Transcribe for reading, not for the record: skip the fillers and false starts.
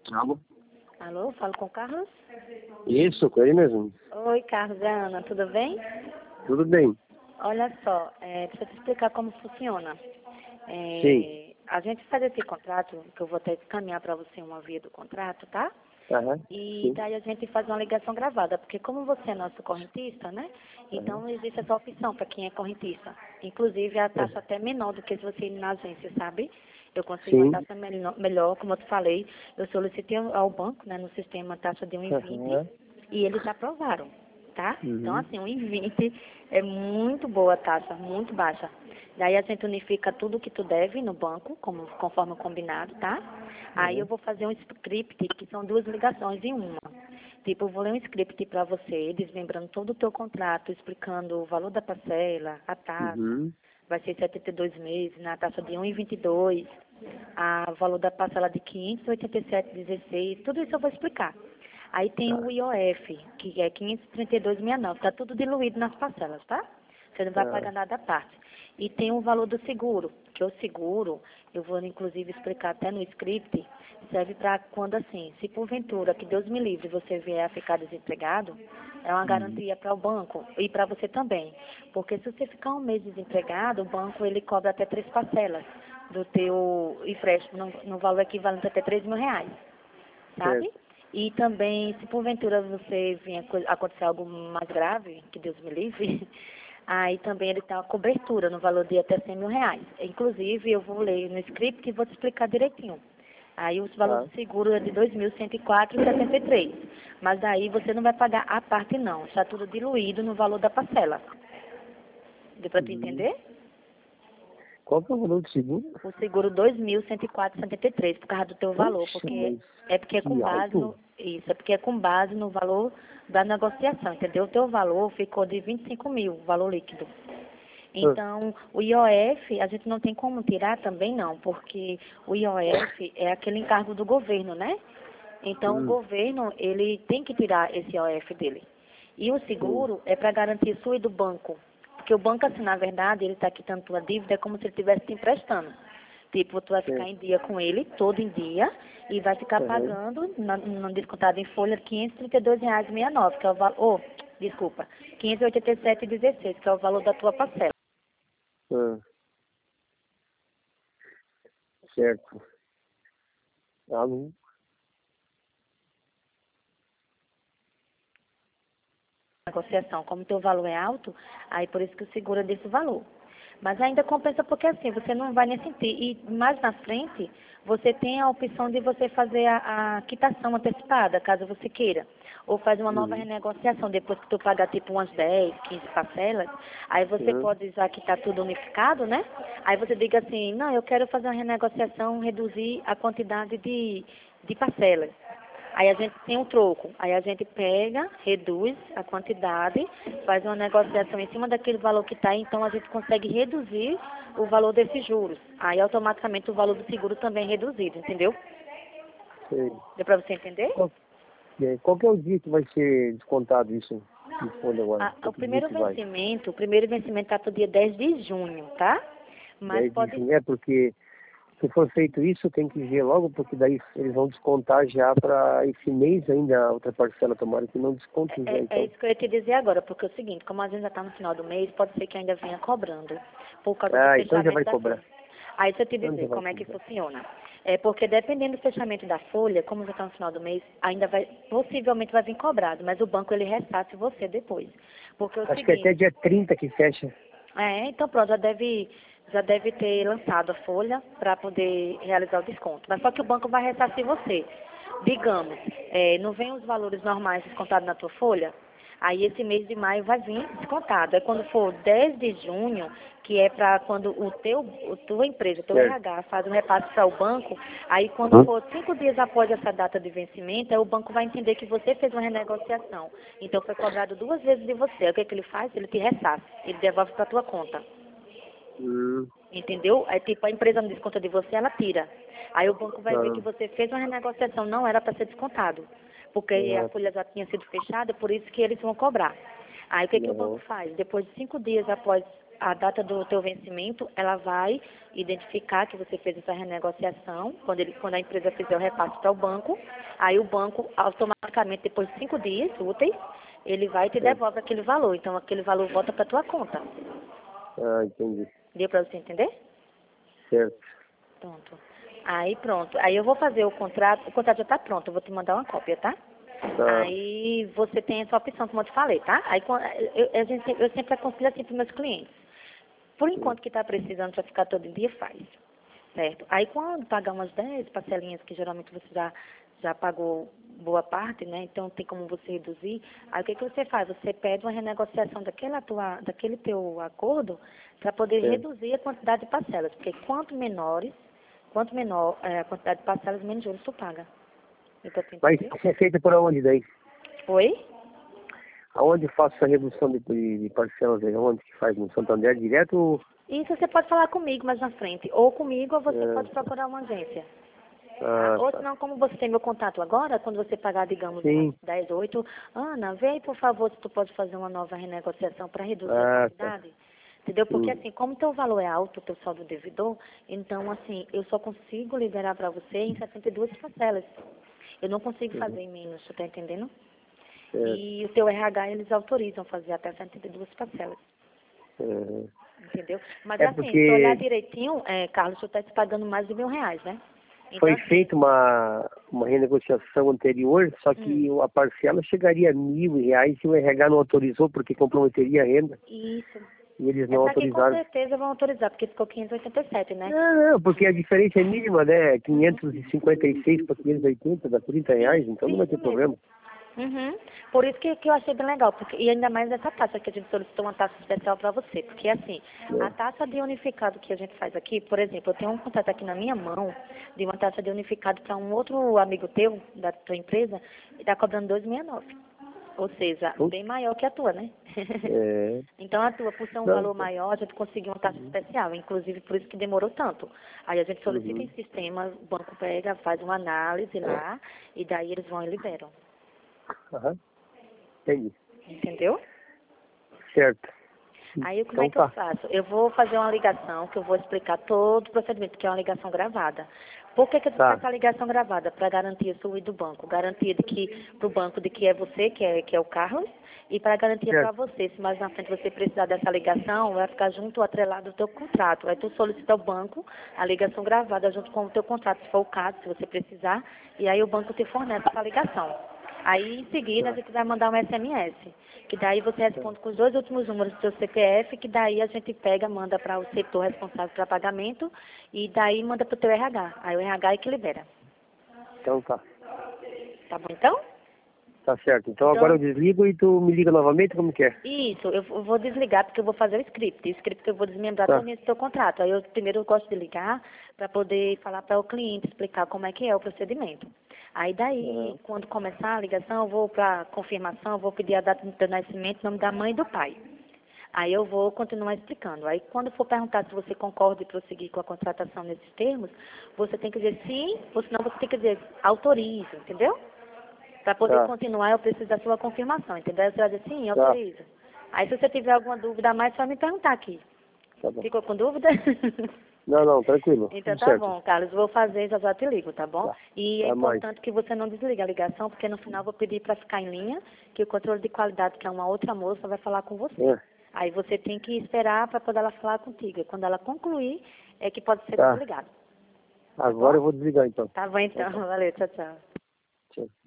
Alô? Alô, falo com o Carlos? Isso, com ele mesmo. Oi, Carlos, é a Ana, tudo bem? Tudo bem. Olha só, deixa eu te explicar como funciona. Sim. A gente faz esse contrato, que eu vou até encaminhar para você uma via do contrato, tá? Aham. E Sim. daí a gente faz uma ligação gravada, porque como você é nosso correntista, né? Aham. Então existe essa opção para quem é correntista. Inclusive a taxa É. até menor do que se você ir na agência, sabe? Eu consigo uma Sim. taxa melhor, como eu te falei. Eu solicitei ao banco, né, no sistema, a taxa de 1,20 Aham. e eles aprovaram, tá? Então, Uhum. assim, 1,20 é muito boa a taxa, muito baixa. Daí a gente unifica tudo que tu deve no banco, conforme combinado, tá? Aí eu Aham. vou fazer um script, que são duas ligações em uma. Tipo, eu vou ler um script para você, desmembrando todo o teu contrato, explicando o valor da parcela, a taxa. Uhum. Vai ser 72 meses, na taxa de 1,22, o valor da parcela de 587,16, tudo isso eu vou explicar. Aí tem o Tá. IOF, que é 532,69, está tudo diluído nas parcelas, tá? Você não vai Tá. pagar nada à parte. E tem o valor do seguro, que o seguro, eu vou inclusive explicar até no script, serve para quando assim, se porventura, que Deus me livre, você vier a ficar desempregado, é uma Uhum. garantia para o banco e para você também. Porque se você ficar um mês desempregado, o banco ele cobra até 3 parcelas do teu empréstimo, no valor equivalente até R$ 3.000, sabe? Certo. E também, se porventura você vier acontecer algo mais grave, que Deus me livre, aí também ele tem uma cobertura no valor de até R$ 100.000. Inclusive, eu vou ler no script e vou te explicar direitinho. Aí os valores Tá. do seguro é de 2.104,73. Mas daí você não vai pagar a parte não, está tudo diluído no valor da parcela. Deu para tu Uhum. entender? Qual que é o valor do seguro? O seguro 2.104,73 por causa do teu valor, Poxa, porque mas é com que base alto. no isso, é porque é com base no valor da negociação, entendeu? O teu valor ficou de 25 mil, valor líquido. Ah. Então, o IOF, a gente não tem como tirar também não, porque o IOF é aquele encargo do governo, né? Então, o Hum. governo, ele tem que tirar esse IOF dele. E o Sim. seguro é para garantir sua e do banco. Porque o banco, assim, na verdade, ele está quitando tua dívida, é como se ele estivesse te emprestando. Tipo, tu vai ficar Certo. em dia com ele, todo em dia, e vai ficar Aham. pagando, no descontado em folha, R$ 532,69, que é o valor, desculpa, 587,16, que é o valor da tua parcela. Ah. Certo. Alô? Negociação, como teu valor é alto, aí por isso que o seguro é desse valor. Mas ainda compensa porque assim, você não vai nem sentir. E mais na frente, você tem a opção de você fazer a quitação antecipada, caso você queira. Ou faz uma nova Uhum. renegociação, depois que tu pagar tipo umas 10, 15 parcelas, aí você Uhum. pode, já que está tudo unificado, né? Aí você diga assim, não, eu quero fazer uma renegociação, reduzir a quantidade de parcelas. Aí a gente tem um troco. Aí a gente pega, reduz a quantidade, faz uma negociação em cima daquele valor que está, então a gente consegue reduzir o valor desses juros. Aí automaticamente o valor do seguro também é reduzido, entendeu? Sei. Deu para você entender? Qual que é o dia que vai ser descontado isso em folha agora? O Qual que dia primeiro que vai? vencimento, está para o dia 10 de junho, tá? Mas 10 de pode. junho. É porque se for feito isso, tem que ver logo, porque daí eles vão descontar já para esse mês ainda a outra parcela, tomara que não descontem já É então. isso que eu ia te dizer agora, porque é o seguinte, como a gente já está no final do mês, pode ser que ainda venha cobrando, por causa do Ah, então já fechamento vai da cobrar. folha. Aí se eu te Então já dizer vai como é que cobrar. funciona. É porque dependendo do fechamento da folha, como já está no final do mês, ainda vai, possivelmente vai vir cobrado, mas o banco ele ressarce você depois. Porque é o Acho que é até seguinte, dia 30 que fecha. então pronto, já deve ter lançado a folha para poder realizar o desconto. Mas só que o banco vai ressarcir você. Digamos, não vem os valores normais descontados na tua folha, aí esse mês de maio vai vir descontado. Aí quando for 10 de junho, que é para quando tua empresa, o teu Certo. RH faz um repasse para o banco, aí quando Uhum. for 5 dias após essa data de vencimento, aí o banco vai entender que você fez uma renegociação. Então foi cobrado 2 vezes de você. Aí o que, que ele faz? Ele te ressarce, ele devolve para tua conta. Hum, Entendeu? Aí, tipo, a empresa não desconta de você, ela tira. Aí o banco vai ver que tá. você fez uma renegociação, não era para ser descontado. Porque a Exato. folha já tinha sido fechada, por isso que eles vão cobrar. Aí o que, que o banco Uhum. faz? Depois de 5 dias após a data do teu vencimento, ela vai identificar que você fez essa renegociação, quando a empresa fizer o repasse para o banco, aí o banco, automaticamente, depois de 5 dias úteis, ele vai e te devolve aquele valor. Então, aquele valor volta para tua conta. Ah, entendi. Deu para você entender? Certo. Pronto. Aí, pronto. Aí eu vou fazer o contrato já está pronto, eu vou te mandar uma cópia, tá? Tá. Aí você tem essa opção, como eu te falei, tá? Aí eu sempre aconselho assim para os meus clientes. Por enquanto que está precisando para ficar todo dia, faz. Certo? Aí quando pagar umas 10 parcelinhas, que geralmente você já pagou boa parte, né? Então tem como você reduzir. Aí o que você faz? Você pede uma renegociação daquele teu acordo para poder reduzir a quantidade de parcelas. Porque quanto menor a quantidade de parcelas, menos juros tu paga. Então, tu Mas entendeu? é feita por onde daí? Oi? Aonde faço essa redução de parcelas aí? Onde que faz? No Santander direto? Isso você pode falar comigo mais na frente. Ou comigo, ou você pode procurar uma agência. Ah, Ou tá. senão, como você tem meu contato agora, quando você pagar, digamos, Sim. 10 ou 8, Ana, vem, por favor, se tu pode fazer uma nova renegociação para reduzir a Ah, tá. quantidade. Entendeu? Porque, assim, como teu valor é alto, teu saldo devedor, então, assim, eu só consigo liberar para você em 72 parcelas. Eu não consigo fazer em menos, tu tá entendendo? Certo. E o teu RH, eles autorizam fazer até 72 parcelas. Uhum. Entendeu? Mas, É assim, se tu olhar porque direitinho, Carlos, tu tá te pagando mais de R$ 1.000, né? Então, foi assim, feita uma renegociação anterior, só que a parcela chegaria a R$ 1.000 e o RH não autorizou porque comprometeria a renda. isso. E eles não Essa aqui com autorizaram. certeza vão autorizar, porque ficou 587, né? Não, porque a diferença é mínima, né? 556 para 580, dá R$ 30, então não vai ter Isso mesmo. problema. Uhum. Por isso que eu achei bem legal, porque, e ainda mais essa taxa que a gente solicitou uma taxa especial para você, porque assim, a taxa de unificado que a gente faz aqui, por exemplo, eu tenho um contrato aqui na minha mão de uma taxa de unificado para um outro amigo teu, da tua empresa, e está cobrando 2,69. Ou seja, bem maior que a tua, né? É, Então a tua, por ser um não, valor maior, a gente conseguiu uma taxa especial, inclusive por isso que demorou tanto. Aí a gente solicita em sistema, o banco pega, faz uma análise lá, e daí eles vão e liberam. aham, entendi. Entendeu? Certo. Aí como é Então que eu tá. faço? Eu vou fazer uma ligação, que eu vou explicar todo o procedimento, que é uma ligação gravada. Por que eu Tá. faço a ligação gravada? Para garantia sua e do banco. Garantia de que, pro banco de que é você, que é o Carlos, e para garantia para Certo. você. Se mais na frente você precisar dessa ligação, vai ficar junto atrelado ao teu contrato. Aí tu solicita ao banco a ligação gravada junto com o teu contrato, se for o caso, se você precisar, e aí o banco te fornece essa ligação. Aí, em seguida, a gente vai mandar um SMS, que daí você responde com os 2 últimos números do seu CPF, que daí a gente pega, manda para o setor responsável para pagamento, e daí manda para o teu RH. Aí o RH é que libera. Então tá. Tá bom, então? Tá certo. Então agora eu desligo e tu me liga novamente, como que é? Isso, eu vou desligar porque eu vou fazer o script. O script eu vou desmembrar Tá. todo esse teu contrato. Aí eu primeiro eu gosto de ligar para poder falar para o cliente, explicar como é que é o procedimento. Aí daí, quando começar a ligação, eu vou para confirmação, eu vou pedir a data do nascimento, nome da mãe e do pai. Aí eu vou continuar explicando. Aí quando for perguntar se você concorda em prosseguir com a contratação nesses termos, você tem que dizer sim, ou senão você tem que dizer autorizo, entendeu? Para poder Tá. continuar, eu preciso da sua confirmação, entendeu? Aí você vai dizer sim, Tá. autorizo. Aí se você tiver alguma dúvida a mais, só me perguntar aqui. Tá bom. Ficou com dúvida? Não, tranquilo. Então Tudo tá certo. bom, Carlos, vou fazer, já te ligo, tá bom? Tá. E é Tá mais. importante que você não desligue a ligação, porque no final eu vou pedir para ficar em linha, que o controle de qualidade, que é uma outra moça, vai falar com você. É. Aí você tem que esperar para poder ela falar contigo. E quando ela concluir, é que pode ser Tá. desligado. Agora eu vou desligar então. Tá bom então, valeu, tchau, tchau. Tchau.